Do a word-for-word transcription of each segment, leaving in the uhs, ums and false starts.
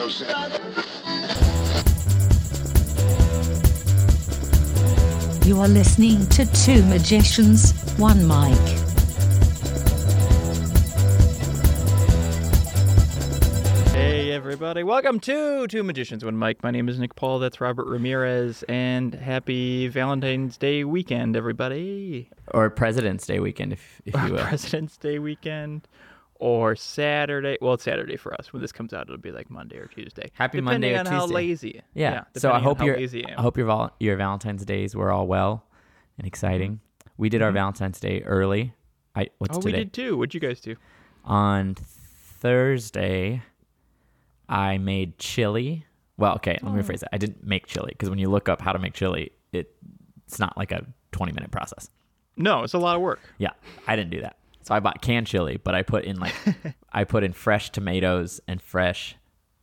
You are listening to Two Magicians, One Mic. Hey everybody, welcome to Two Magicians, One Mic. My name is Nick Paul, that's Robert Ramirez, and happy Valentine's Day weekend, everybody. Or President's Day weekend, if, if you will. President's Day weekend, or Saturday. Well, it's Saturday for us. When this comes out, it'll be like Monday or Tuesday. Happy depending Monday or on Tuesday. how lazy. Yeah. yeah so I hope on how your lazy I am. I hope your vol- your Valentine's Days were all well and exciting. We did our Mhm. Valentine's Day early. I what's oh, today? we did too. What'd you guys do? On Thursday, I made chili. Well, okay, let me rephrase that. I didn't make chili because when you look up how to make chili, it it's not like a twenty minute process. No, it's a lot of work. Yeah, I didn't do that. So I bought canned chili, but I put in like I put in fresh tomatoes and fresh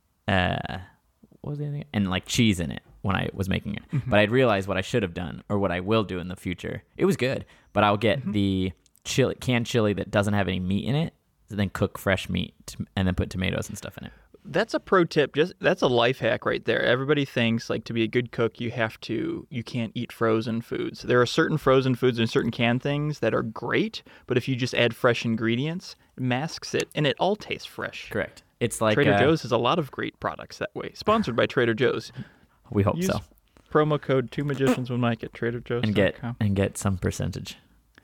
uh what was the other thing? And like cheese in it when I was making it. Mm-hmm. But I'd realized what I should have done or what I will do in the future. It was good, but I'll get Mm-hmm. the chili canned chili that doesn't have any meat in it, and then cook fresh meat t- and then put tomatoes and stuff in it. That's a pro tip. Just that's a life hack right there. Everybody thinks like to be a good cook, you have to you can't eat frozen foods. There are certain frozen foods and certain canned things that are great, but if you just add fresh ingredients, it masks it, and it all tastes fresh. Correct. It's like Trader uh, Joe's has a lot of great products that way. Sponsored by Trader Joe's. We hope Use so. promo code Two Magicians One Mic at Trader Joe's And get dot com. and get some percentage.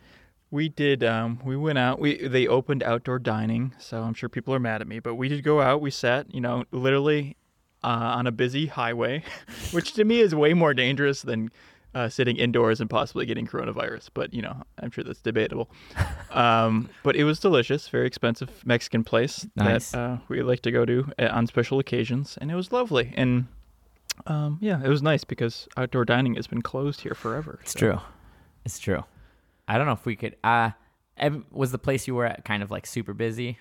We did. Um, we went out. We they opened outdoor dining, so I'm sure people are mad at me. But we did go out. We sat, you know, literally uh, on a busy highway, which to me is way more dangerous than uh, sitting indoors and possibly getting coronavirus. But you know, I'm sure that's debatable. Um, but it was delicious. Very expensive Mexican place Nice. that uh, we like to go to uh, on special occasions, and it was lovely. And um, yeah, it was nice because outdoor dining has been closed here forever. It's so. true. It's true. I don't know if we could. Uh, Ev- was the place you were at kind of like super busy?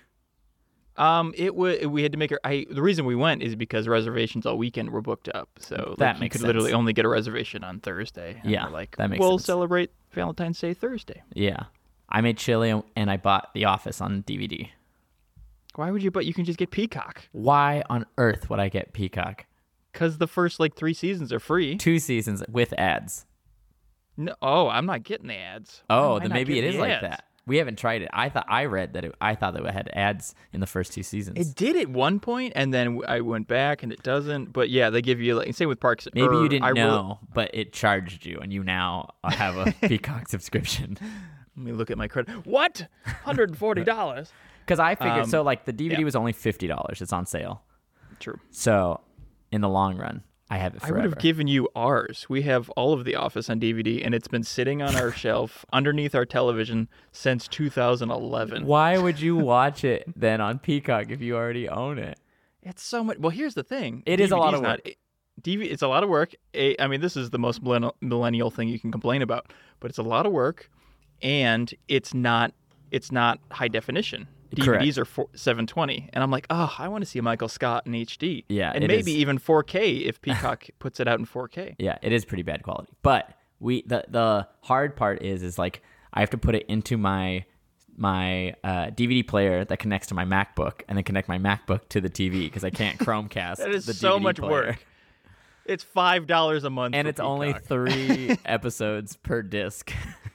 Um, it was. We had to make. A, I the reason we went is because reservations all weekend were booked up. So That like, you makes could sense. literally only get a reservation on Thursday. And Yeah, we're like that makes we'll sense. celebrate Valentine's Day Thursday. Yeah. I made chili and I bought The Office on D V D. Why would you? But you can just get Peacock Why on earth would I get Peacock? because the first like three seasons are free. Two seasons with ads. No, oh, I'm not getting the ads. Why Oh, am I then not maybe it getting is the like ads? that. We haven't tried it. I thought I read that it, I thought that it had ads in the first two seasons. It did at one point, and then I went back, and it doesn't. But yeah, they give you like same with Parks. Maybe or you didn't I know, Really, but it charged you, and you now have a Peacock subscription. let me look at my credit. What? one hundred forty dollars. Because I figured, Um, so like the D V D yeah. was only fifty dollars. It's on sale. True. So in the long run, I have it I forever. would have given you ours. We have all of The Office on D V D, and it's been sitting on our shelf underneath our television since two thousand eleven. Why would you watch it then on Peacock if you already own it? It's so much. Well, here's the thing. It is a lot of D V D's work. Not, D V D, it's a lot of work. A, I mean, this is the most millennial, millennial thing you can complain about, but it's a lot of work, and it's not. It's not high definition. D V Ds Correct. are four, seven twenty, and I'm like, oh, I want to see Michael Scott in H D. Yeah, and it maybe is. even four K if Peacock puts it out in four K. Yeah, it is pretty bad quality. But we the the hard part is is like I have to put it into my my uh, D V D player that connects to my MacBook, and then connect my MacBook to the T V because I can't Chromecast. That is the so D V D much player. work. It's five dollars a month, and for it's only Peacock. three episodes per disc.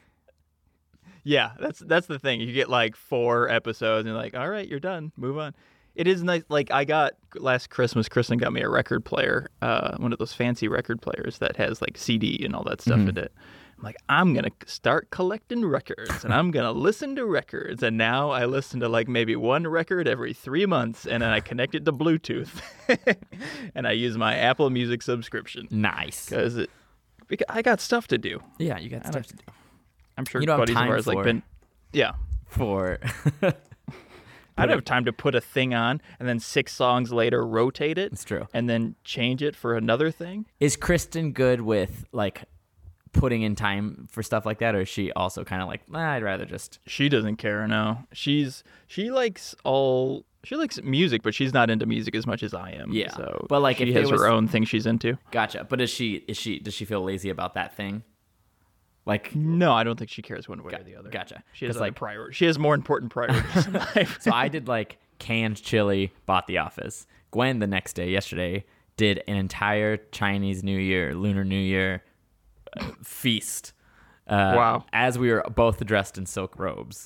Yeah, that's that's the thing. You get like four episodes, and you're like, all right, you're done. Move on. It is nice. Like I got last Christmas, Kristen got me a record player, uh, one of those fancy record players that has like C D and all that stuff Mm-hmm. in it. I'm like, I'm gonna start collecting records, and I'm gonna listen to records. And now I listen to like maybe one record every three months, and then I connect it to Bluetooth, and I use my Apple Music subscription Nice. because it. Because I got stuff to do. Yeah, you got I stuff don't- to do I'm sure You don't have buddies of time ours like for- been. Yeah. for. I don't have time to put a thing on and then six songs later rotate it. It's true. And then change it for another thing. Is Kristen good with like putting in time for stuff like that, or is she also kind of like, nah, I'd rather just. She doesn't care. No, she's she likes all she likes music, but she's not into music as much as I am. Yeah, So, but, like, she if it has was- her own thing she's into. Gotcha. But is she is she does she feel lazy about that thing? Like, No, I don't think she cares one way Got- or the other. gotcha. She has 'Cause, like like- prior. She has more important priorities in life. so I did like canned chili, bought The Office, Gwen the next day, yesterday, did an entire Chinese New Year, Lunar New Year uh, feast. Uh, Wow. As we were both dressed in silk robes.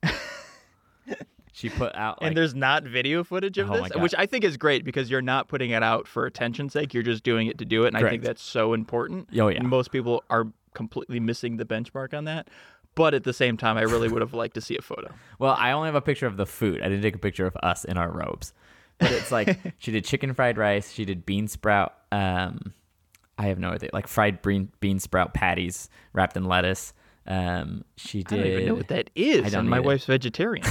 She put out like, and there's not video footage of Oh my this, God. which I think is great because you're not putting it out for attention's sake. You're just doing it to do it, and I think Correct. that's so important. Oh, yeah. And most people are completely missing the benchmark on that. But at the same time, I really would have liked to see a photo. Well, I only have a picture of the food. I didn't take a picture of us in our robes. But it's like she did chicken fried rice. She did bean sprout. Um, I have no idea. Like fried bean, bean sprout patties wrapped in lettuce. Um, she did. I don't even know what that is. I don't and my either. wife's vegetarian.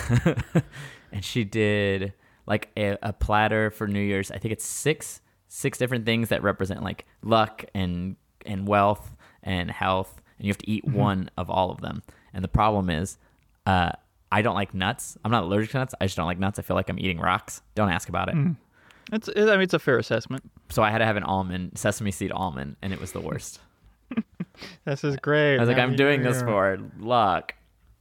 And she did like a, a platter for New Year's. I think it's six six different things that represent like luck and and wealth and health. And you have to eat Mm-hmm. one of all of them. And the problem is, uh, I don't like nuts. I'm not allergic to nuts. I just don't like nuts. I feel like I'm eating rocks. Don't ask about it. It's, I mean, it's a fair assessment. So I had to have an almond, sesame seed almond, and it was the worst. This is great. I was like, Happy I'm doing New this Year. for luck.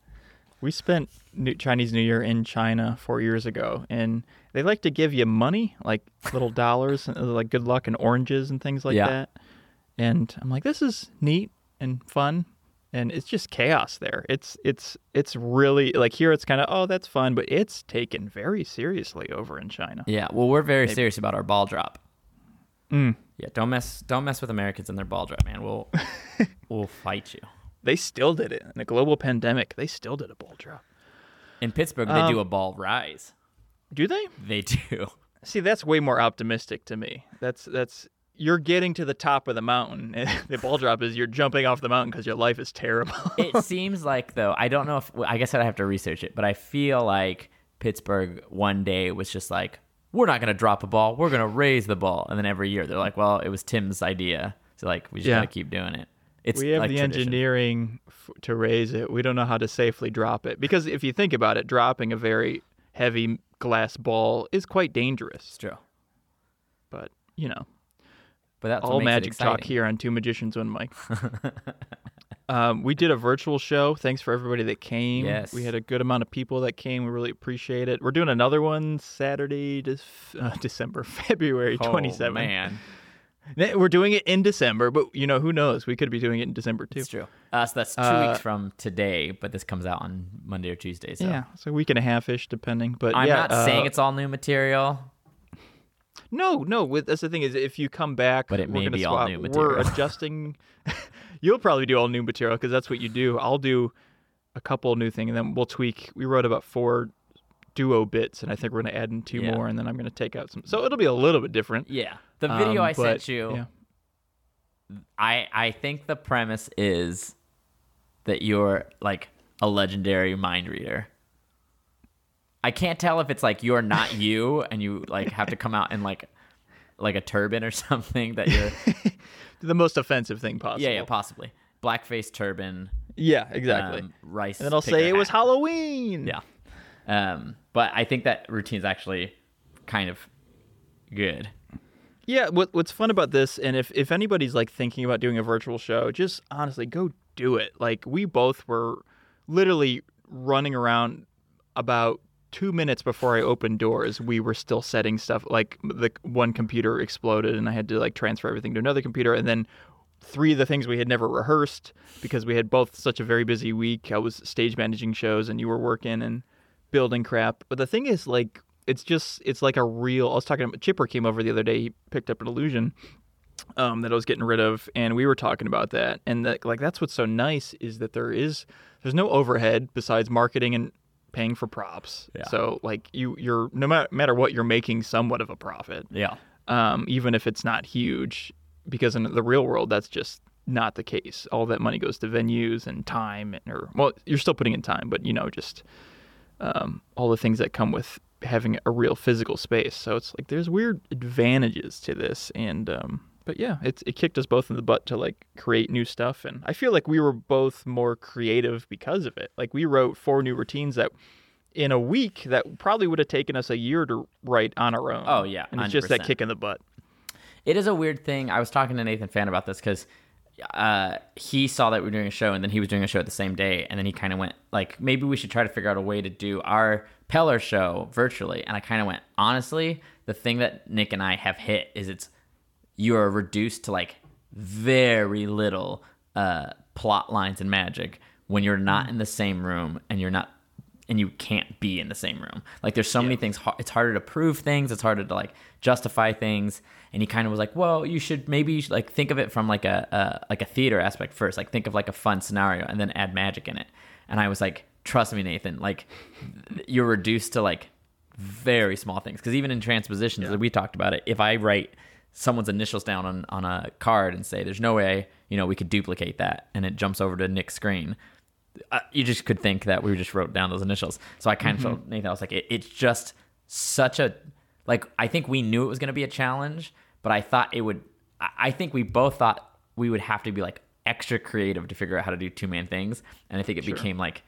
We spent New- Chinese New Year in China four years ago, and they like to give you money, like little dollars, and, uh, like good luck and oranges and things like Yeah. that. And I'm like, this is neat and fun, and it's just chaos there. It's it's it's really like here. It's kind of oh, that's fun, but it's taken very seriously over in China. Yeah, well, we're very serious about our ball drop. Mm. Yeah, don't mess don't mess with Americans and their ball drop, man. We'll we'll fight you. They still did it in a global pandemic. They still did a ball drop. In Pittsburgh, they Um, do a ball rise. Do they? They do. See, that's way more optimistic to me. That's that's you're getting to the top of the mountain. The ball drop is you're jumping off the mountain because your life is terrible. It seems like, though, I don't know if, I guess I'd have to research it, but I feel like Pittsburgh one day was just like, we're not going to drop a ball. We're going to raise the ball. And then every year they're like, well, it was Tim's idea. So, like, we just Yeah. got to keep doing it. It's we have like the tradition. engineering f- to raise it. We don't know how to safely drop it. Because if you think about it, dropping a very heavy glass ball is quite dangerous. It's true. But, you know, But that's what all makes it magic talk exciting. here on Two Magicians, One Mic. um, we did a virtual show. Thanks for everybody that came. Yes. We had a good amount of people that came. We really appreciate it. We're doing another one Saturday, Dec- uh, December, February twenty-seventh. Oh, man. We're doing it in December, but, you know, who knows? We could be doing it in December, too. It's true. Uh, so that's two Uh, weeks from today, but this comes out on Monday or Tuesday. So Yeah, so a week and a half-ish, depending. But I'm yeah, not uh, saying it's all new material. No, no. With, that's the thing is, if you come back, But it we're may gonna be all swap. new We're material. adjusting. You'll probably do all new material because that's what you do. I'll do a couple new things, and then we'll tweak. We wrote about four duo bits, and I think we're going to add in two Yeah. more, and then I'm going to take out some. So it'll be a little bit different. Yeah. The video Um, I sent but, you, yeah. I I think the premise is that you're like a legendary mind reader. I can't tell if it's like you're not you and you like have to come out in like like a turban or something that you're The most offensive thing possible. yeah yeah possibly blackface turban Yeah, exactly. um, rice and then I'll picker say it was hat. Halloween. Yeah, um, but I think that routine is actually kind of good. Yeah, what what's fun about this, and if, if anybody's like thinking about doing a virtual show, just honestly go do it. Like we both were literally running around about two minutes before I opened doors. We were still setting stuff. Like the one computer exploded, and I had to like transfer everything to another computer, and then three of the things we had never rehearsed because we had both such a very busy week. I was stage managing shows, and you were working and building crap. But the thing is, like. It's just, it's like a real, I was talking about, Chipper came over the other day, he picked up an Illusion um, that I was getting rid of, and we were talking about that. And that, like, that's what's so nice is that there is, there's no overhead besides marketing and paying for props. Yeah. So, like, you, you're, no matter, matter what, you're making somewhat of a profit, Yeah, um, even if it's not huge, because in the real world, that's just not the case. All that money goes to venues and time, and, or, well, you're still putting in time, but, you know, just um, all the things that come with having a real physical space. So it's like there's weird advantages to this, and um but yeah, it's it kicked us both in the butt to like create new stuff, and I feel like we were both more creative because of it. Like we wrote four new routines that in a week that probably would have taken us a year to write on our own. Oh, yeah, and it's just that one hundred percent. kick in the butt. it is a weird thing. I was talking to Nathan Fan about this because uh, he saw that we were doing a show, and then he was doing a show at the same day, and then he kind of went like, maybe we should try to figure out a way to do our Peller show virtually. And I kind of went, honestly, the thing that Nick and I have hit is it's you are reduced to like very little uh, plot lines in Magic when you're not in the same room and you're not and you can't be in the same room. Like there's so yeah. many things. It's harder to prove things. It's harder to like justify things. And he kind of was like, well, you should maybe like think of it from like a, a like a theater aspect first. Like think of like a fun scenario and then add magic in it. And I was like, trust me, Nathan, like you're reduced to like very small things. Because even in transpositions, yeah. we talked about it. If I write someone's initials down on, on a card and say, there's no way, you know, we could duplicate that. And it jumps over to Nick's screen. Uh, you just could think that we just wrote down those initials. So I kind of mm-hmm. felt, Nathan, I was like, it, it's just such a, like, I think we knew it was going to be a challenge, but I thought it would, I think we both thought we would have to be like extra creative to figure out how to do two-man things. And I think it sure. became like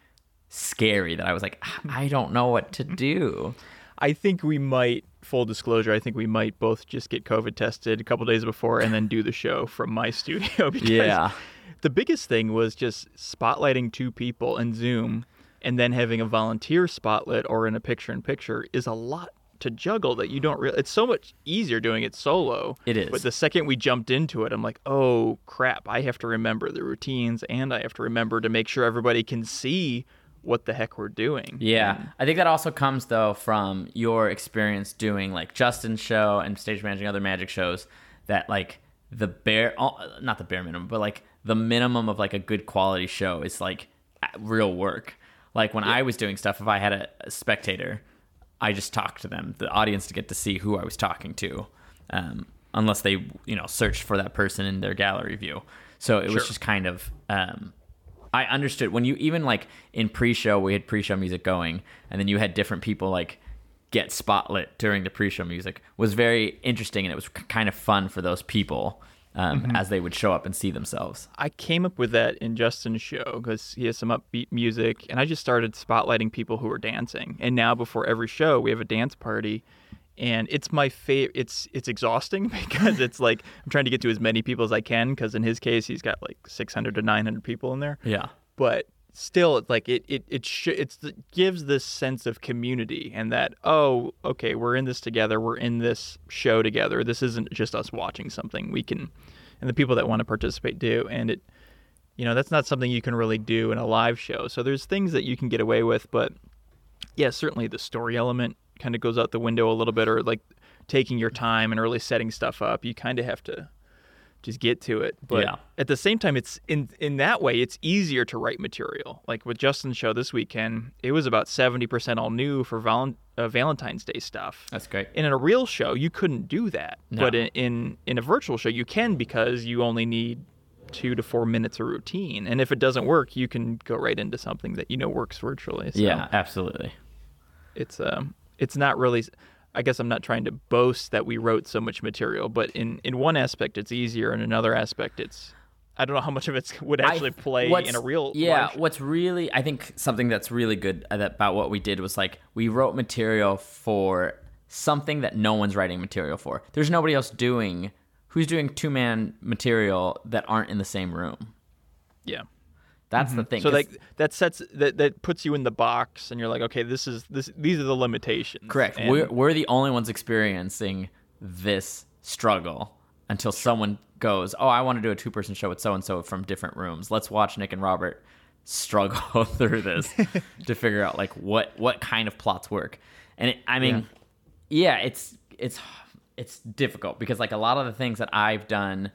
scary that I was like, I don't know what to do. I think we might, full disclosure, I think we might both just get COVID tested a couple days before and then do the show from my studio because yeah. the biggest thing was just spotlighting two people in Zoom and then having a volunteer spotlight or in a picture-in-picture is a lot to juggle that you don't really... It's so much easier doing it solo. It is. But the second we jumped into it, I'm like, oh, crap, I have to remember the routines and I have to remember to make sure everybody can see what the heck we're doing. Yeah. And I think that also comes, though, from your experience doing, like, Justin's show and stage managing other Magic shows that, like, the bare... Not the bare minimum, but, like, the minimum of, like, a good quality show is, like, real work. Like, when yeah. I was doing stuff, if I had a, a spectator, I just talked to them, the audience, to get to see who I was talking to, um, unless they, you know, searched for that person in their gallery view. So it sure. was just kind of... Um, I understood when you even like in pre-show, we had pre-show music going and then you had different people like get spotlit during the pre-show music was very interesting. And it was kind of fun for those people um, mm-hmm. as they would show up and see themselves. I came up with that in Justin's show because he has some upbeat music and I just started spotlighting people who were dancing. And now before every show, we have a dance party. And it's my favorite. It's it's exhausting because it's like I'm trying to get to as many people as I can. Because in his case, he's got like six hundred to nine hundred people in there. Yeah. But still, it's like it it it sh- it's it gives this sense of community and that oh okay we're in this together. We're in this show together. This isn't just us watching something. We can, and the people that want to participate do. And it, you know, that's not something you can really do in a live show. So there's things that you can get away with, but yeah, certainly the story element kind of goes out the window a little bit, or like taking your time and really setting stuff up. You kind of have to just get to it. But yeah. at the same time, it's in in that way, it's easier to write material. Like with Justin's show this weekend, it was about seventy percent all new for val- uh, Valentine's Day stuff. That's great. And in a real show, you couldn't do that. No. But in, in, in a virtual show, you can because you only need two to four minutes of routine. And if it doesn't work, you can go right into something that you know works virtually. So yeah, absolutely. It's um. It's not really, I guess I'm not trying to boast that we wrote so much material, but in, in one aspect it's easier, in another aspect it's, I don't know how much of it would actually I, play in a real Yeah, life. What's really, I think something that's really good about what we did was like, we wrote material for something that no one's writing material for. There's nobody else doing, who's doing two-man material that aren't in the same room. Yeah. That's mm-hmm. the thing. So like that sets that that puts you in the box, and you're like, okay, this is this. These are the limitations. Correct. And we're we're the only ones experiencing this struggle until someone goes, oh, I want to do a two person show with so and so from different rooms. Let's watch Nick and Robert struggle through this to figure out like what what kind of plots work. And it, I mean, yeah. yeah, it's it's it's difficult because like a lot of the things that I've done.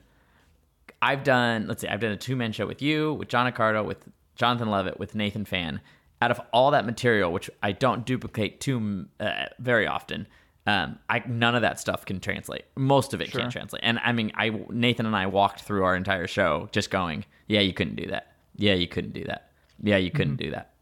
I've done, let's see, I've done a two-man show with you, with John Accardo, with Jonathan Levitt, with Nathan Fan. Out of all that material, which I don't duplicate too uh, very often, um, I none of that stuff can translate. Most of it sure. can't translate. And I mean, I Nathan and I walked through our entire show just going, yeah, you couldn't do that. Yeah, you couldn't do that. Yeah, you couldn't mm-hmm. do that.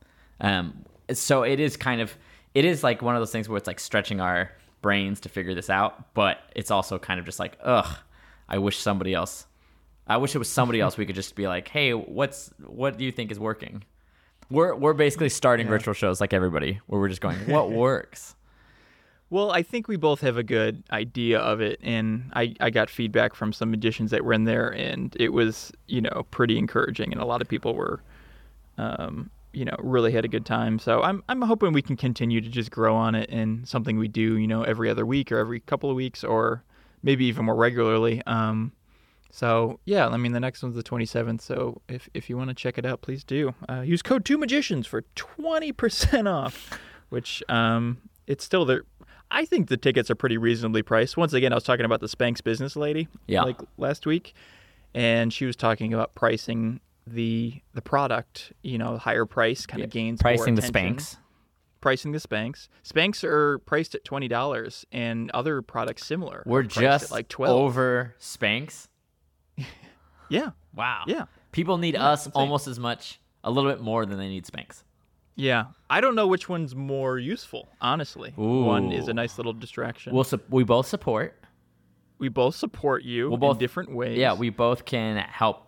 Um, so it is kind of, it is like one of those things where it's like stretching our brains to figure this out, but it's also kind of just like, ugh, I wish somebody else... I wish it was somebody else we could just be like, hey, what's what do you think is working? We're we're basically starting yeah. virtual shows like everybody, where we're just going, what works? Well, I think we both have a good idea of it, and I, I got feedback from some magicians that were in there, and it was, you know, pretty encouraging, and a lot of people were um, you know, really had a good time. So I'm I'm hoping we can continue to just grow on it and something we do, you know, every other week or every couple of weeks or maybe even more regularly. Um, so yeah, I mean the next one's the twenty-seventh. So if if you want to check it out, please do. Uh, use code two magicians for twenty percent off, which um it's still there. I think the tickets are pretty reasonably priced. Once again, I was talking about the Spanx business lady Yeah. like last week, and she was talking about pricing the the product, you know, higher price kind Yeah. of gains Pricing more the attention. Spanx. Pricing the Spanx. Spanx are priced at twenty dollars, and other products similar. We're are priced just at like twelve. over Spanx. Yeah, Wow. yeah, People need Yeah, us insane. almost as much, a little bit more than they need Spanx. yeah. I don't know which one's more useful, honestly. One is a Ooh. nice little distraction. We'll su- we both support. we both support you We'll both in different ways. Yeah, we both can help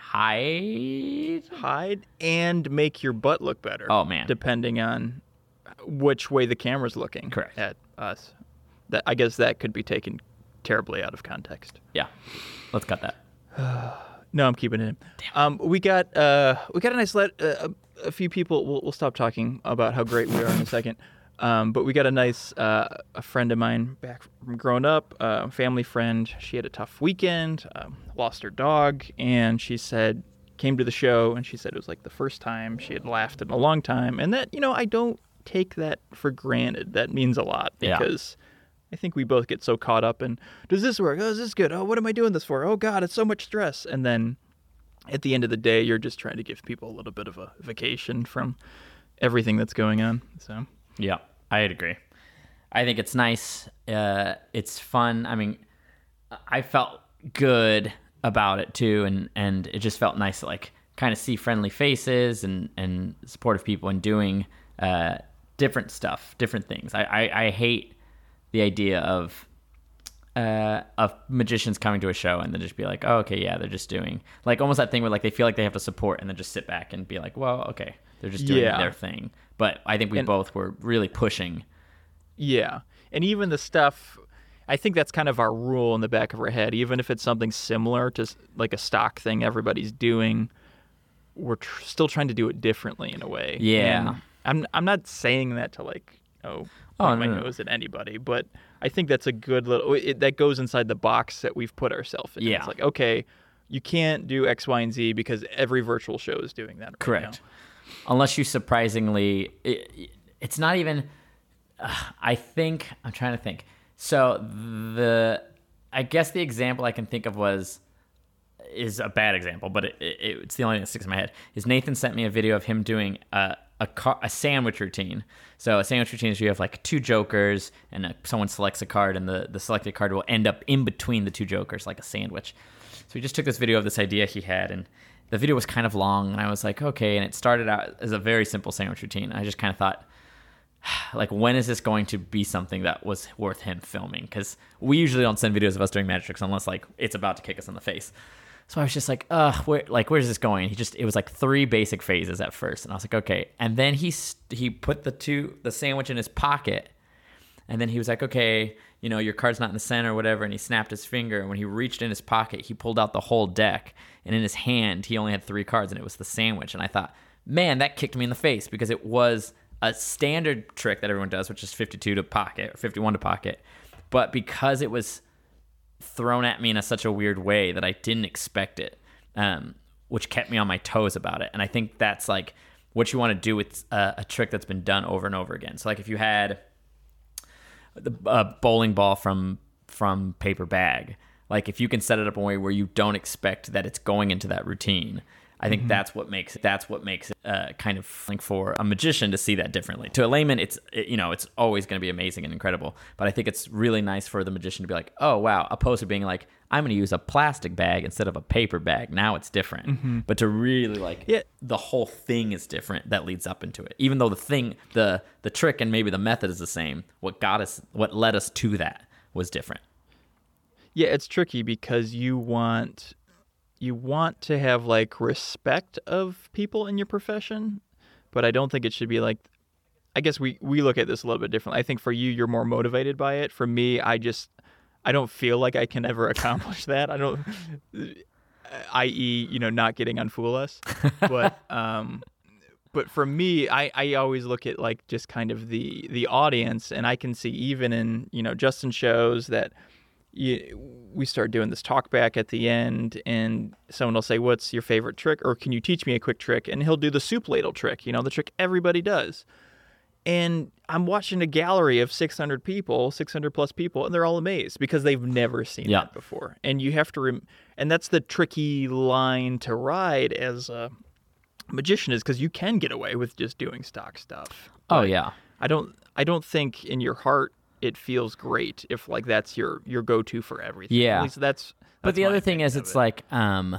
hide. hide and make your butt look better. Oh, man. Depending on which way the camera's looking Correct. at us. That I guess that could be taken terribly out of context. Yeah. Let's cut that. No, I'm keeping it in. Um, we got uh, we got a nice let uh, a, a few people. We'll, we'll stop talking about how great we are in a second. Um, but we got a nice uh, a friend of mine back from growing up, uh, family friend. She had a tough weekend, um, lost her dog, and she said came to the show and she said it was like the first time she had laughed in a long time, and that you know I don't take that for granted. That means a lot Yeah. because. I think we both get so caught up in, does this work? Oh, is this good? Oh, what am I doing this for? Oh, God, it's so much stress. And then at the end of the day, you're just trying to give people a little bit of a vacation from everything that's going on. So, Yeah, I'd agree. I think it's nice. Uh, it's fun. I mean, I felt good about it too, and, and it just felt nice to like kind of see friendly faces and, and supportive people and doing uh, different stuff, different things. I, I, I hate the idea of uh, of magicians coming to a show and then just be like, oh, okay, yeah, they're just doing like almost that thing where like they feel like they have to support and then just sit back and be like, well, okay, they're just doing Yeah. their thing. But I think we And- both were really pushing. yeah. And even the stuff, I think that's kind of our rule in the back of our head. Even if it's something similar to s- like a stock thing everybody's doing, we're tr- still trying to do it differently in a way. Yeah. And I'm, I'm not saying that to like, oh, Oh, point my no, no. nose at anybody, but I think that's a good little it, that goes inside the box that we've put ourselves in. Yeah. It's like, okay, you can't do X, Y, and Z because every virtual show is doing that right Correct. now. Unless you surprisingly, it, it's not even. Uh, I think I'm trying to think. So the, I guess the example I can think of was, is a bad example, but it, it, it's the only thing that sticks in my head. Is Nathan sent me a video of him doing a a, car, a sandwich routine. So a sandwich routine is you have like two jokers and a, someone selects a card, and the the selected card will end up in between the two jokers like a sandwich. So he just took this video of this idea he had, and the video was kind of long, and I was like, okay. And it started out as a very simple sandwich routine. I just kind of thought, like, when is this going to be something that was worth him filming? Because we usually don't send videos of us doing magic tricks unless like it's about to kick us in the face. So I was just like, uh, where, like, where's this going? He just, it was like three basic phases at first, and I was like, okay. And then he he put the two the sandwich in his pocket, and then he was like, okay, you know, your card's not in the center or whatever. And he snapped his finger, and when he reached in his pocket, he pulled out the whole deck, and in his hand, he only had three cards, and it was the sandwich. And I thought, man, that kicked me in the face because it was a standard trick that everyone does, which is fifty-two to pocket or fifty-one to pocket, but because it was thrown at me in a, such a weird way that I didn't expect it, um, which kept me on my toes about it. And I think that's like what you want to do with a, a trick that's been done over and over again. So like if you had the uh, bowling ball from from paper bag, like if you can set it up in a way where you don't expect that it's going into that routine, I think mm-hmm. that's what makes that's what makes it uh, kind of like for a magician to see that differently. To a layman, it's it, you know it's always going to be amazing and incredible. But I think it's really nice for the magician to be like, oh wow, opposed to being like, I'm going to use a plastic bag instead of a paper bag. Now it's different. Mm-hmm. But to really like, yeah. the whole thing is different that leads up into it. Even though the thing, the the trick and maybe the method is the same, what got us, what led us to that was different. Yeah, it's tricky because you want. You want to have like respect of people in your profession, but I don't think it should be like, I guess we, we look at this a little bit differently. I think for you, you're more motivated by it. For me, I just, I don't feel like I can ever accomplish that. I don't, that is, you know, not getting on Fool Us. But, um, but for me, I, I always look at like just kind of the the audience, and I can see even in, you know, Justin shows that you, we start doing this talk back at the end, and someone will say, "What's your favorite trick?" Or, "Can you teach me a quick trick?" And he'll do the soup ladle trick, you know, the trick everybody does. And I'm watching a gallery of six hundred people, six hundred plus people, and they're all amazed because they've never seen Yeah. that before. And you have to, rem- and that's the tricky line to ride as a magician, is because you can get away with just doing stock stuff. Oh But yeah. I don't, I don't think in your heart it feels great if like that's your your go-to for everything. Yeah. At least that's. But that's the my other thing opinion is, of it's it. like um,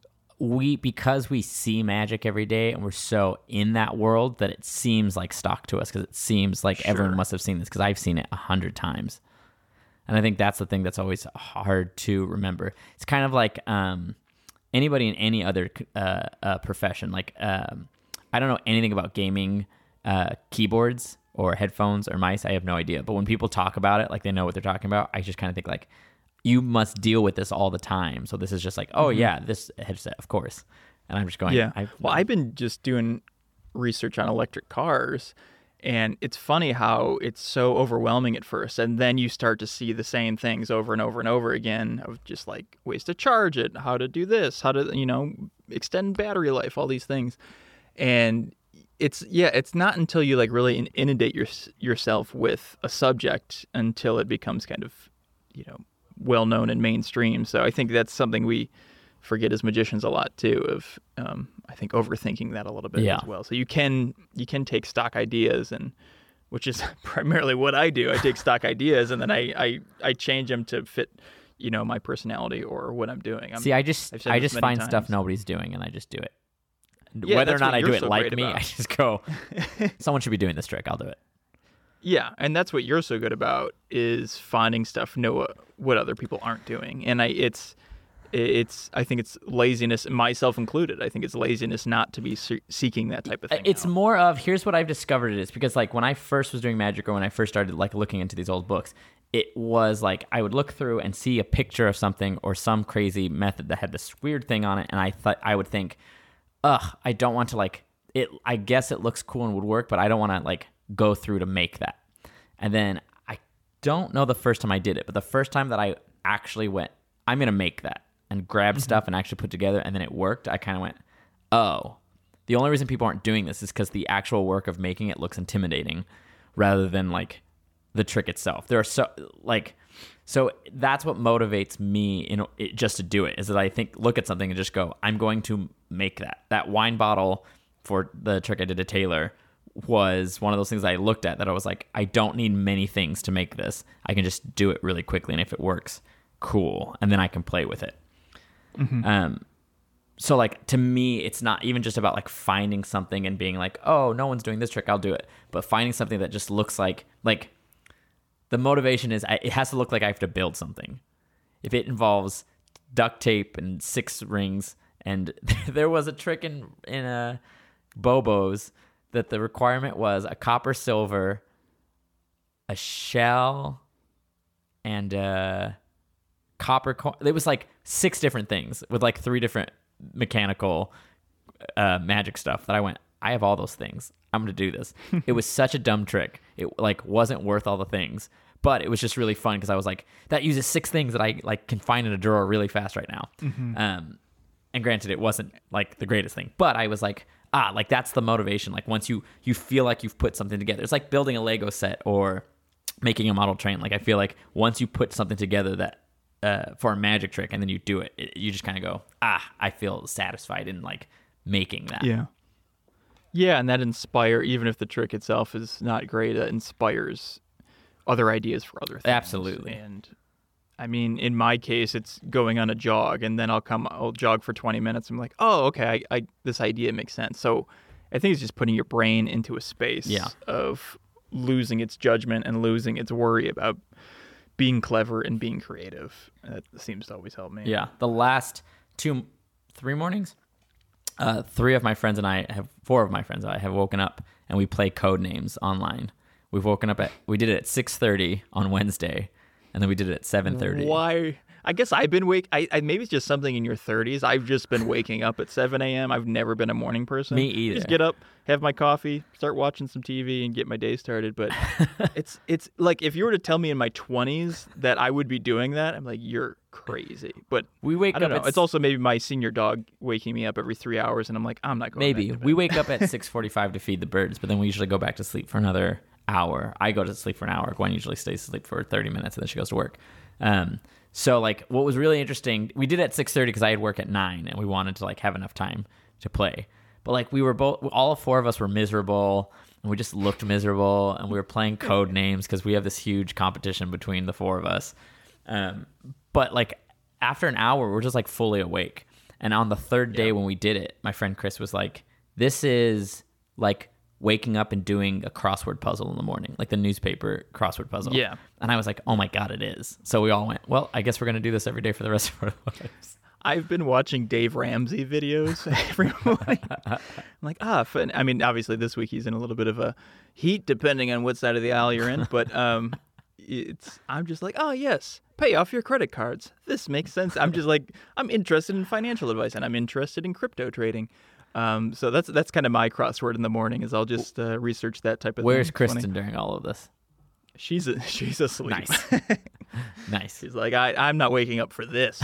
we because we see magic every day and we're so in that world that it seems like stock to us because it seems like everyone Sure. must have seen this because I've seen it a hundred times, and I think that's the thing that's always hard to remember. It's kind of like um, anybody in any other uh, uh, profession. Like um, I don't know anything about gaming uh, keyboards or headphones or mice. I have no idea. But when people talk about it, like they know what they're talking about, I just kind of think like, you must deal with this all the time. So this is just like, oh Mm-hmm. yeah, this headset, of course. And I'm just going, Yeah. I've, Well, I've been just doing research on electric cars, and it's funny how it's so overwhelming at first, and then you start to see the same things over and over and over again of just like ways to charge it, how to do this, how to, you know, extend battery life, all these things. And it's, yeah, it's not until you like really in- inundate your, yourself with a subject until it becomes kind of, you know, well known and mainstream. So I think that's something we forget as magicians a lot too, of um, I think overthinking that a little bit Yeah. as well. So you can you can take stock ideas, and which is primarily what I do. I take stock ideas and then I, I, I change them to fit, you know, my personality or what I'm doing. I'm, see, I just, I've said I this just many find stuff times. nobody's doing and I just do it. Yeah, Whether or that's not what I do you're it so like great me, about. I just go, someone should be doing this trick. I'll do it. Yeah, and that's what you're so good about, is finding stuff know what other people aren't doing. And I it's it's I think it's laziness, myself included. I think it's laziness not to be se- seeking that type of thing. It's out. more of, here's what I've discovered it is, because like when I first was doing magic, or when I first started like looking into these old books, it was like I would look through and see a picture of something or some crazy method that had this weird thing on it, and I thought I would think, ugh, I don't want to like it. I guess it looks cool and would work, but I don't want to like go through to make that. And then I don't know the first time I did it, but the first time that I actually went, I'm gonna make that, and grabbed stuff and actually put together, and then it worked, I kind of went, oh, the only reason people aren't doing this is because the actual work of making it looks intimidating rather than like the trick itself. There are so like, so that's what motivates me in it, just to do it, is that I think, look at something and just go, I'm going to make that. That wine bottle for the trick I did to Taylor was one of those things I looked at that I was like, I don't need many things to make this. I can just do it really quickly, and if it works, cool. And then I can play with it. Mm-hmm. Um, so like to me, it's not even just about like finding something and being like, oh, no one's doing this trick, I'll do it. But finding something that just looks like, like the motivation is I, it has to look like I have to build something. If it involves duct tape and six rings, and there was a trick in in a Bobo's that the requirement was a copper silver, a shell, and a copper coin. It was like six different things with like three different mechanical uh, magic stuff that I went, I have all those things. I'm going to do this. It was such a dumb trick. It like wasn't worth all the things, but it was just really fun because I was like, that uses six things that I like can find in a drawer really fast right now. Mm-hmm. Um, and granted, it wasn't like the greatest thing, but I was like, ah, like that's the motivation. Like once you, you feel like you've put something together, it's like building a Lego set or making a model train. Like I feel like once you put something together that uh, for a magic trick and then you do it, it you just kind of go, ah, I feel satisfied in like making that. Yeah. Yeah, and that inspire, even if the trick itself is not great, it inspires other ideas for other things. Absolutely. And I mean, in my case, it's going on a jog, and then I'll come, I'll jog for twenty minutes. I'm like, oh, okay, I, I this idea makes sense. So I think it's just putting your brain into a space Yeah. of losing its judgment and losing its worry about being clever and being creative. That seems to always help me. Yeah. The last two, three mornings, uh, three of my friends and I have, four of my friends and I have woken up and we play code names online. We've woken up at, we did it at six thirty on Wednesday, and then we did it at seven thirty. Why? I guess I've been wake. I, I maybe it's just something in your thirties. I've just been waking up at seven a.m. I've never been a morning person. Me either. Just get up, have my coffee, start watching some T V, and get my day started. But it's it's like if you were to tell me in my twenties that I would be doing that, I'm like, you're crazy. But we wake I don't up. know. At It's also maybe my senior dog waking me up every three hours, and I'm like, I'm not going. maybe back to we bed. wake up at six forty-five to feed the birds, but then we usually go back to sleep for another hour. I go to sleep for an hour. Gwen usually stays asleep for thirty minutes, and then she goes to work. Um, so like, what was really interesting, we did it at six thirty because I had work at nine, and we wanted to like have enough time to play. But like, we were both, all four of us were miserable, and we just looked miserable, and we were playing code names because we have this huge competition between the four of us. Um, but like, after an hour, we're just like fully awake. And on the third day Yeah. when we did it, my friend Chris was like, "This is like waking up and doing a crossword puzzle in the morning, like the newspaper crossword puzzle." Yeah. And I was like, "Oh my God, it is." So we all went, well, I guess we're going to do this every day for the rest of our lives. I've been watching Dave Ramsey videos every morning. I'm like, ah, fun. I mean, obviously this week he's in a little bit of a heat, depending on what side of the aisle you're in. But um, it's I'm just like, oh yes, pay off your credit cards. This makes sense. I'm just like, I'm interested in financial advice, and I'm interested in crypto trading. Um, so that's that's kind of my crossword in the morning. Is I'll just uh, research that type of Where's thing. It's Kristen funny. during all of this? She's a, she's asleep. Nice. Nice. She's like, I, I'm not waking up for this.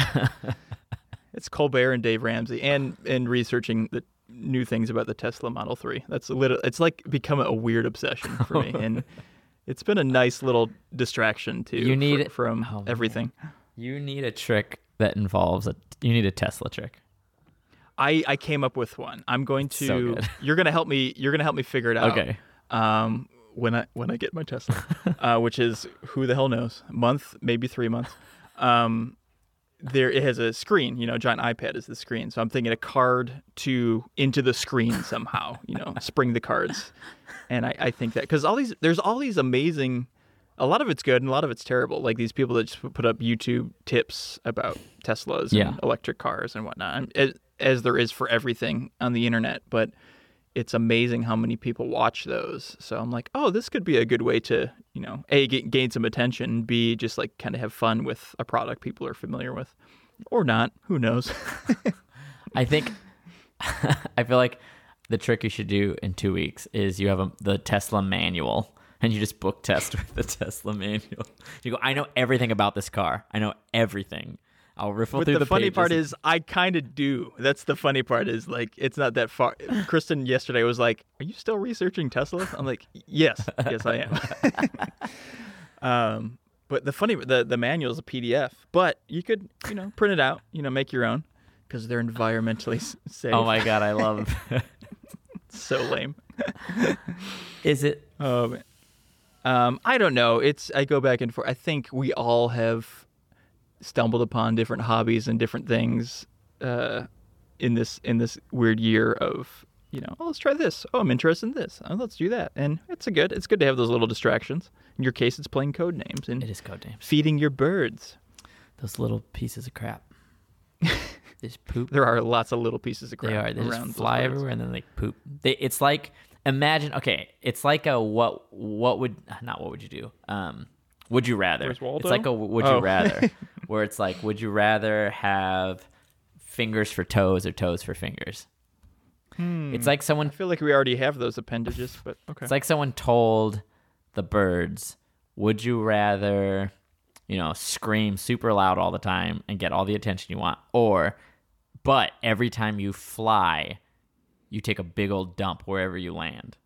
It's Colbert and Dave Ramsey, and and researching the new things about the Tesla Model three. That's a little. It's like become a weird obsession for me, and it's been a nice little distraction too. You need fr- from oh, man. everything. You need a trick that involves a. You need a Tesla trick. I I came up with one. I'm going to. So good. You're gonna help me. You're gonna help me figure it out. Okay. Um, when I when I get my Tesla, uh, which is who the hell knows, a month, maybe three months. Um. There it has a screen, you know, giant iPad is the screen. So I'm thinking a card to into the screen somehow, you know, spring the cards. And I, I think that because all these there's all these amazing, a lot of it's good and a lot of it's terrible. Like these people that just put up YouTube tips about Teslas Yeah. and electric cars and whatnot, and as, as there is for everything on the internet. But it's amazing how many people watch those. So I'm like, oh, this could be a good way to, you know, A, get, gain some attention, B, just like kind of have fun with a product people are familiar with. Or not. Who knows? I think I feel like the trick you should do in two weeks is you have a, the Tesla manual, and you just book test with the Tesla manual. You go, I know everything about this car. I know everything. I'll riffle But through the, the funny pages. part is, I kind of do. That's the funny part is, like, it's not that far. Kristen yesterday was like, are you still researching Tesla? I'm like, yes. Yes, I am. um, but the funny, the, the manual is a P D F. But you could, you know, print it out, you know, make your own. Because they're environmentally s- safe. Oh my God, I love So lame. Is it? Oh, man. Um, I don't know. It's I go back and forth. I think we all have stumbled upon different hobbies and different things uh, in this in this weird year of, you know, oh, let's try this. Oh, I'm interested in this. Oh, let's do that. And it's a good. It's good to have those little distractions. In your case, it's playing code names and It is code names. feeding your birds. Those little pieces of crap. They just poop. There are lots of little pieces of crap They are. They around just those fly birds. everywhere and then they poop. They, it's like, imagine, okay, it's like a what what would, not what would you do? Um, would you rather? Where's Waldo? It's like a would Oh. you rather, where it's like, would you rather have fingers for toes or toes for fingers? It's like someone I feel like we already have those appendages, but okay. It's like someone told the birds, would you rather, you know, scream super loud all the time and get all the attention you want, or, but every time you fly, you take a big old dump wherever you land?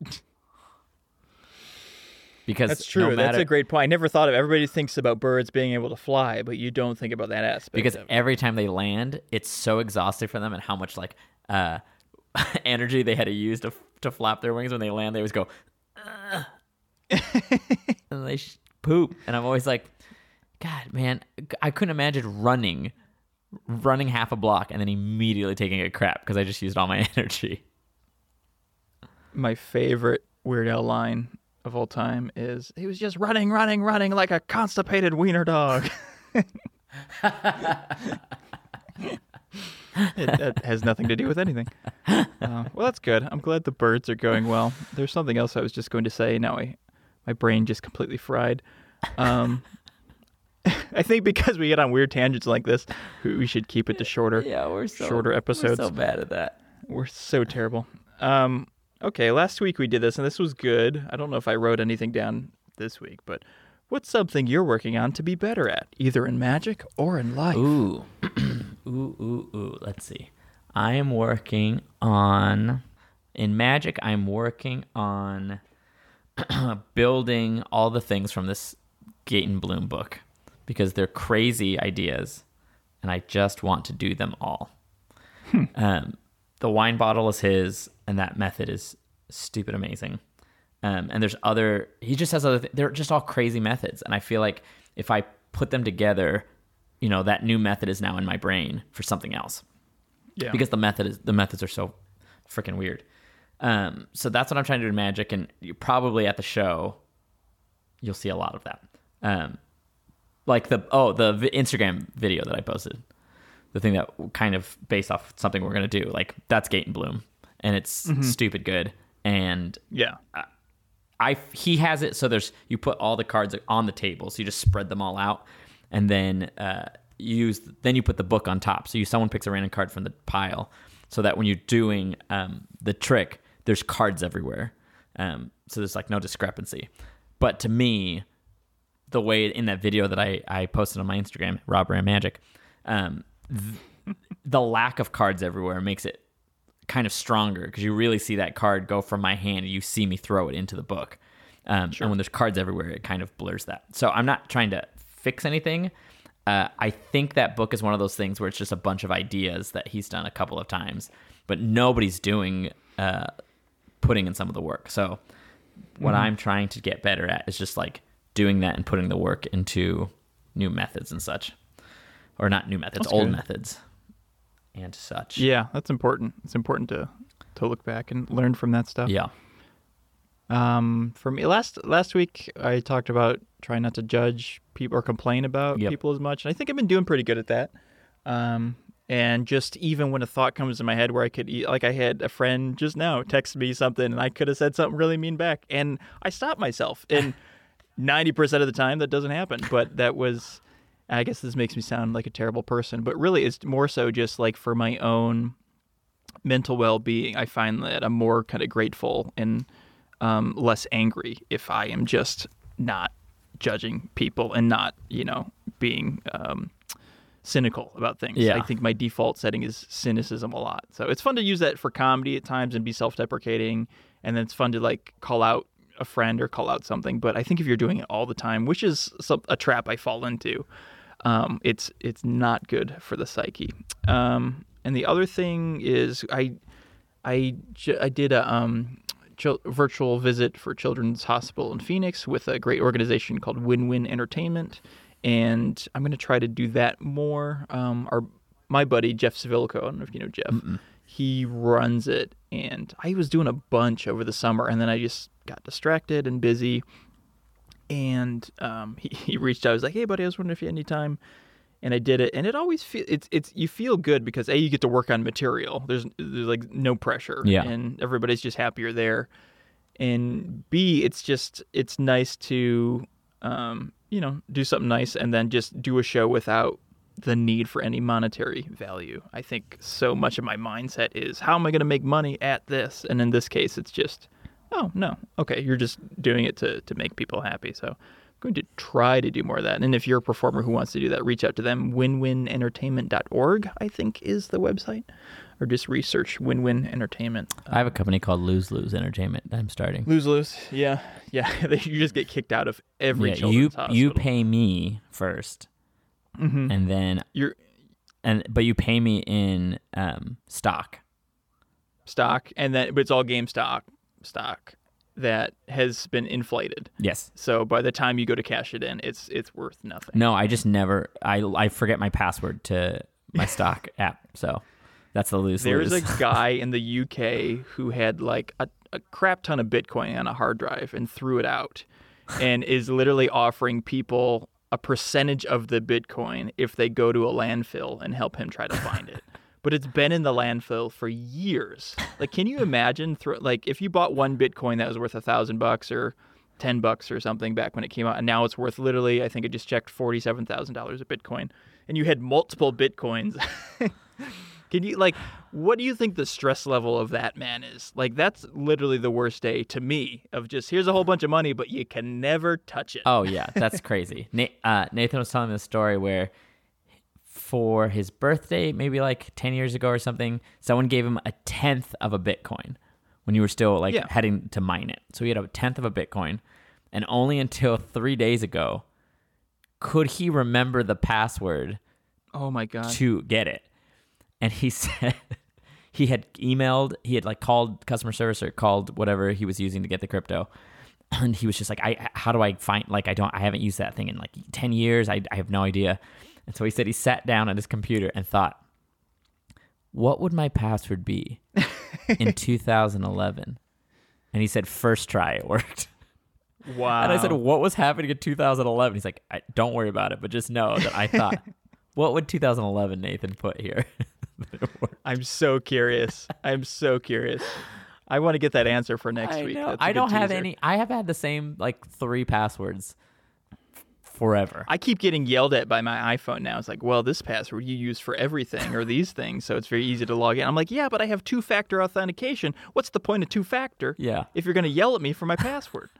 Because That's true. no matter, That's a great point. I never thought of. Everybody thinks about birds being able to fly, but you don't think about that aspect. because of it. every time they land, it's so exhausting for them, and how much like uh, energy they had to use to to flap their wings when they land. They always go, "Ugh." and they sh- poop, and I'm always like, God, man, I couldn't imagine running, running half a block and then immediately taking a crap because I just used all my energy. my favorite Weird Al line of all time is, he was just running, running, running like a constipated wiener dog. it, that has nothing to do with anything. Uh, well, that's good. I'm glad the birds are going well. There's something else I was just going to say. Now I, my brain just completely fried. Um, I think because we get on weird tangents like this, we we should keep it to shorter. Yeah, we're so shorter episodes. We're so bad at that. We're so terrible. Um, okay, last week we did this, and this was good. I don't know if I wrote anything down this week, but what's something you're working on to be better at, either in Magic or in life? Ooh, ooh, ooh, ooh. Let's see. I am working on in Magic. I'm working on building all the things from this Gate and Bloom book because they're crazy ideas, and I just want to do them all. Hmm. Um, the wine bottle is his, and that method is stupid amazing. Um, and there's other, he just has other, th- they're just all crazy methods. And I feel like if I put them together, you know, that new method is now in my brain for something else. Yeah. Because the method is, the methods are so freaking weird. Um, so that's what I'm trying to do in Magic. And you probably at the show, you'll see a lot of that. Um, like the, oh, the v- Instagram video that I posted, the thing that kind of based off something we're going to do, like that's Gate and Bloom, and it's Mm-hmm. stupid good. And Yeah. I he has it so there's you put all the cards on the table, so you just spread them all out, and then uh, you use then you put the book on top. So you someone picks a random card from the pile, so that when you're doing um, the trick, there's cards everywhere. Um, so there's like no discrepancy. But to me, the way in that video that I, I posted on my Instagram, Rob Ram Magic, um, th- the lack of cards everywhere makes it kind of stronger because you really see that card go from my hand and you see me throw it into the book. Um, Sure. And when there's cards everywhere, it kind of blurs that. So I'm not trying to fix anything. Uh, I think that book is one of those things where it's just a bunch of ideas that he's done a couple of times, but nobody's doing uh, putting in some of the work. So what Mm-hmm. I'm trying to get better at is just like doing that and putting the work into new methods and such. Or not new methods, That's old good. methods and such. Yeah, that's important. It's important to to look back and learn from that stuff. Yeah. Um, for me, last last week I talked about trying not to judge people or complain about Yep. people as much, and I think I've been doing pretty good at that. Um, and just even when a thought comes in my head where I could, e- like I had a friend just now text me something, and I could have said something really mean back, and I stopped myself. And ninety percent of the time that doesn't happen, but that was, I guess this makes me sound like a terrible person, but really it's more so just like for my own mental well-being. I find that I'm more kind of grateful and um, less angry if I am just not judging people and not, you know, being um, cynical about things. Yeah. I think my default setting is cynicism a lot. So it's fun to use that for comedy at times and be self-deprecating, and then it's fun to like call out a friend or call out something. But I think if you're doing it all the time, which is some, a trap I fall into, um, it's it's not good for the psyche. Um, and the other thing is I I, j- I did a um, chil- virtual visit for Children's Hospital in Phoenix with a great organization called Win-Win Entertainment, and I'm going to try to do that more. Um, our my buddy Jeff Civilco, I don't know if you know Jeff, Mm-mm. he runs it, and I was doing a bunch over the summer, and then I just got distracted and busy. And um, he, he reached out. I was like, "Hey, buddy, I was wondering if you had any time." And I did it, and it always feel it's it's you feel good because A, you get to work on material. There's there's like no pressure, Yeah. and everybody's just happier there. And B, it's just it's nice to um, you know do something nice and then just do a show without the need for any monetary value. I think so much of my mindset is how am I going to make money at this, and in this case, it's just oh no, okay, you're just doing it to to make people happy. So I'm going to try to do more of that. And if you're a performer who wants to do that, reach out to them. win win entertainment dot org, I think, is the website. Or just research Win-Win Entertainment. I have a company called Lose Lose Entertainment that I'm starting. Lose-lose. Yeah. Yeah. You just get kicked out of every Yeah, children's you hospital. you pay me first, Mhm. and then Your and but you pay me in um, stock. stock, and then but it's all game stock stock that has been inflated. Yes. So by the time you go to cash it in, it's it's worth nothing. No, I just never. I I forget my password to my stock app, so that's the lose There's lose. a guy in the U K who had like a, a crap ton of Bitcoin on a hard drive and threw it out, and is literally offering people a percentage of the Bitcoin if they go to a landfill and help him try to find it. But it's been in the landfill for years. Like, can you imagine? Thro- like, if you bought one Bitcoin that was worth a thousand bucks or ten bucks or something back when it came out, and now it's worth literally, I think I just checked, forty-seven thousand dollars a Bitcoin. And you had multiple Bitcoins. Can you, like, what do you think the stress level of that man is? Like, that's literally the worst day to me of just, here's a whole bunch of money, but you can never touch it. Oh, yeah, that's crazy. Na- uh, Nathan was telling me a story where for his birthday, maybe like ten years ago or something, someone gave him a tenth of a Bitcoin when you were still, like, Yeah. heading to mine it. So he had a tenth of a Bitcoin, and only until three days ago could he remember the password Oh, my God. to get it. And he said he had emailed, he had like called customer service or called whatever he was using to get the crypto. And he was just like, I, how do I find, like, I don't, I haven't used that thing in like ten years. I, I have no idea. And so he said he sat down at his computer and thought, what would my password be in two thousand eleven? And he said, first try, it worked. Wow. And I said, what was happening in two thousand eleven? He's like, I, don't worry about it, but just know that I thought, what would two thousand eleven Nathan put here? I'm so curious. I'm so curious. I want to get that answer for next I week. know. That's a I good don't have teaser. any. I have had the same like three passwords forever. I keep getting yelled at by my iPhone now. It's like, well, this password you use for everything or these things, so it's very easy to log in. I'm like, yeah, but I have two-factor authentication. What's the point of two-factor Yeah. if you're going to yell at me for my password?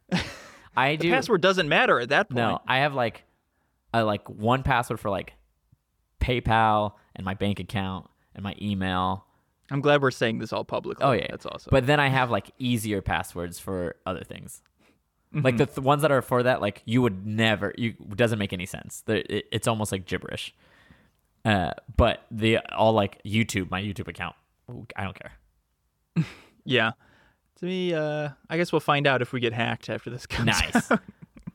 I The do. password doesn't matter at that point. No, I have like, I like one password for like PayPal and my bank account and my email. I'm glad we're saying this all publicly. Oh yeah, That's awesome. But then I have like easier passwords for other things. Mm-hmm. Like the th- ones that are for that, like you would never. You it doesn't make any sense. The, it, it's almost like gibberish. Uh, but the all like YouTube, my YouTube account, ooh, I don't care. yeah. To me, uh, I guess we'll find out if we get hacked after this comes Nice. out.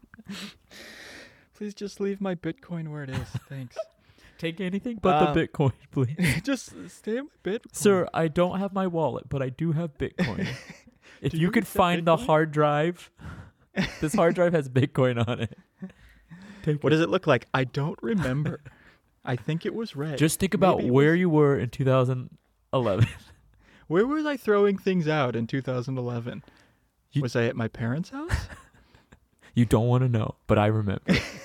Please just leave my Bitcoin where it is. Thanks. Take anything but the the Bitcoin, please. just stay on my Bitcoin. Sir, I don't have my wallet, but I do have Bitcoin. If Do you you could accept find the Bitcoin? hard drive, this hard drive has Bitcoin on it. Take What does it look like? I don't remember. I think it was red. Just think about Maybe it where was- you were in two thousand eleven. Where was I throwing things out in two thousand eleven? You- Was I at my parents' house? You don't want to know, but I remember.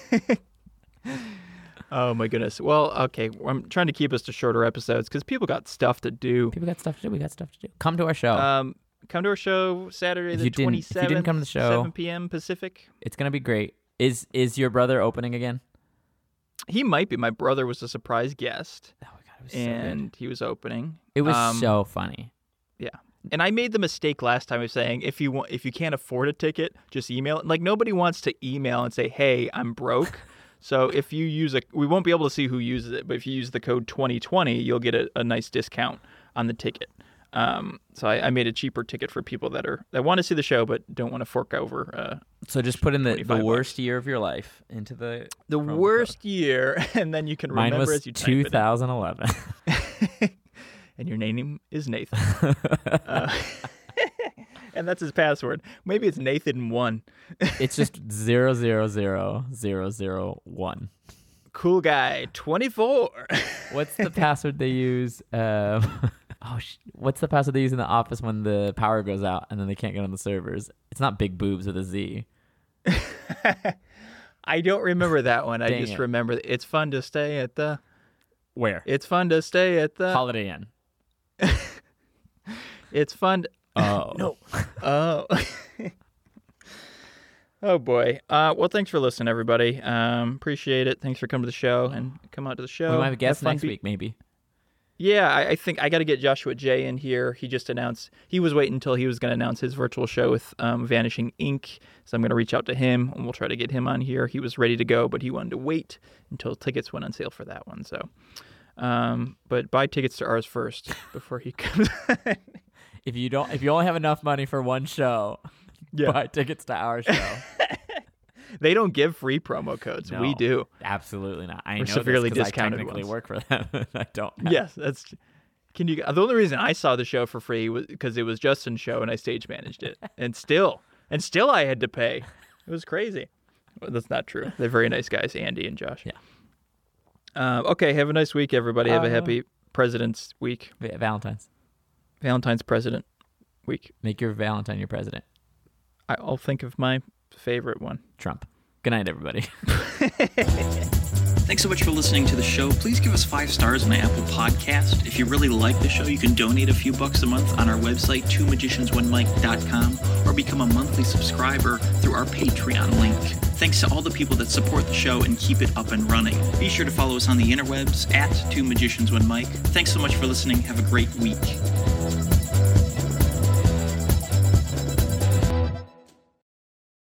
Oh my goodness. Well, okay. I'm trying to keep us to shorter episodes because people got stuff to do. People got stuff to do. We got stuff to do. Come to our show. Um, come to our show Saturday If the you didn't- if you twenty-seventh. didn't come to the show- seven p.m. Pacific. It's gonna be great. Is is your brother opening again? He might be. My brother was a surprise guest, Oh my god, it was so good. and he was opening. It was Um, so funny. Yeah. And I made the mistake last time of saying if you want, if you can't afford a ticket, just email it. Like nobody wants to email and say, "Hey, I'm broke." So if you use a, we won't be able to see who uses it, but if you use the code twenty twenty, you'll get a, a nice discount on the ticket. Um, so I, I made a cheaper ticket for people that are that want to see the show but don't want to fork over uh, So just put in the, the twenty-five worst year of your life into the the promo worst year, and then you can Mine remember was as you type it in. twenty eleven. And your name is Nathan. uh, and that's his password. Maybe it's Nathan one. It's just zero zero zero zero zero one. Cool guy twenty-four. What's the password they use? Um, oh, sh- what's the password they use in the office when the power goes out and then they can't get on the servers? It's not big boobs with a Z. I don't remember that one. I Dang just it. remember that it's fun to stay at the. Where? It's fun to stay at the. Holiday Inn. It's fun. To, Oh no. Oh. Oh boy. Uh, well, thanks for listening, everybody. Um, appreciate it. Thanks for coming to the show and come out to the show. We might have a guest fun next be- week, maybe. Yeah, I, I think I got to get Joshua J in here. He just announced he was waiting until he was going to announce his virtual show with um, Vanishing Ink. So I'm going to reach out to him and we'll try to get him on here. He was ready to go, but he wanted to wait until tickets went on sale for that one. So, um, but buy tickets to ours first before he comes. If you don't, if you only have enough money for one show, Yeah. buy tickets to our show. They don't give free promo codes. We No. do. Absolutely not. I Or know severely this 'cause discounted I technically ones. work for them. and I don't. have- Yes, that's. Can you? The only reason I saw the show for free was because it was Justin's show and I stage managed it, and still, and still I had to pay. It was crazy. Well, that's not true. They're very nice guys, Andy and Josh. Yeah. Uh, okay. Have a nice week, everybody. Have a Uh, happy President's Week, Va- Valentine's. Valentine's President Week. Make your Valentine your president. I'll think of my favorite one. Trump. Good night, everybody. Thanks so much for listening to the show. Please give us five stars on the Apple Podcast. If you really like the show, you can donate a few bucks a month on our website, two magicians one mic dot com, or become a monthly subscriber through our Patreon link. Thanks to all the people that support the show and keep it up and running. Be sure to follow us on the interwebs at two magicians one mic. Thanks so much for listening. Have a great week.